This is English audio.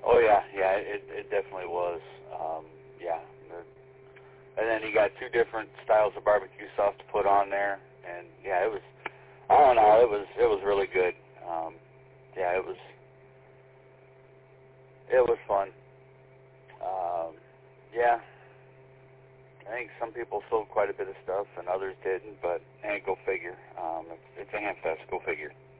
Oh yeah, it definitely was. Yeah, and then he got 2 different styles of barbecue sauce to put on there, and yeah, it was. I don't know, it was really good. Yeah, it was fun. Yeah, I think some people sold quite a bit of stuff and others didn't, but go figure. It's a ham fest. Go figure.